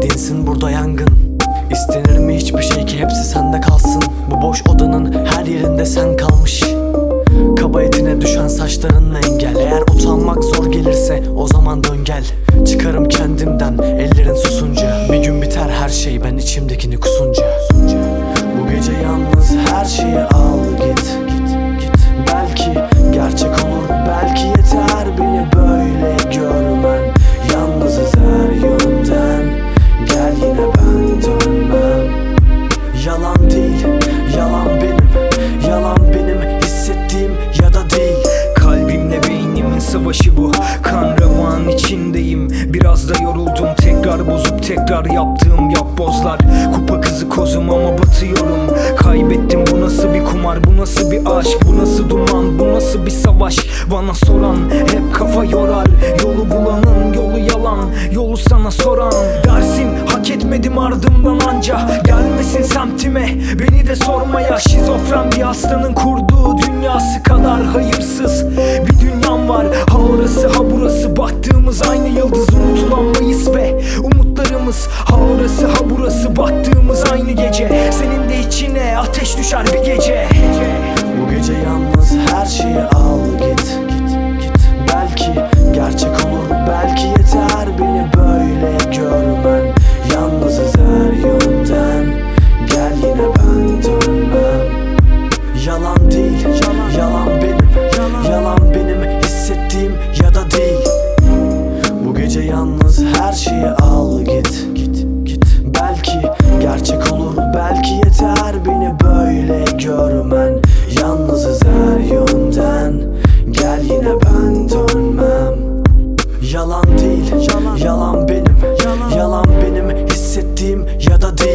dinsin burada yangın. İstenir mi hiçbir şey ki hepsi sende kalsın? Bu boş odanın her yerinde sen kalmış. Kaba etine düşen saçlarınla engel. Eğer utanmak zor gelirse o zaman dön gel. Çıkarım kendimden ellerin susunca. Bir gün biter her şey ben içimdekini kusunca. Bu gece yalnız her şeyi al git. Belki gerçek olur, belki yeter beni böyle görmen. Yalnızız her yönden, gel yine ben dönmem. Yalan değil, yalan benim, yalan benim hissettiğim ya da değil. Kalbimle beynimin savaşı bu, kan revan içindeyim. Biraz da yoruldum, tekrar bozup tekrar yaptığım yapbozlar. Kupa kızı kozum ama batıyorum. Kaybettim, bu nasıl bir kumar, bu nasıl bir aşk, bu nasıl duman, bu nasıl bir savaş. Bana soran hep kafa yorar, yolu bulanın yolu yalan, yolu sana soran. Dersin hak etmedim ardımdan anca, gelmesin semtime beni de sormaya. Şizofren bir hastanın kurduğu dünyası kadar hayırsız bir dünyam var. Ha orası ha burası, baktığımız aynı yıldız, unutulan Mayıs ve umutlarımız. Ha orası ha burası, baktığımız aynı gece. Senin de içine ateş düşer bir gece. Bu gece yalnız her şeyi al git. Belki gerçek olur, belki yeter beni böyle görmen. Yalnızız her yönden, gel yine ben dönmem. Yalan değil, yalan benim, yalan benim hissettiğim ya da değil. Bu gece yalnız her şeyi al git. Belki gerçek olur, belki yeter beni böyle görmen. Yalnızız her yönden, gel yine ben dönmem. Yalan değil, yalan benim, yalan benim hissettiğim ya da değil.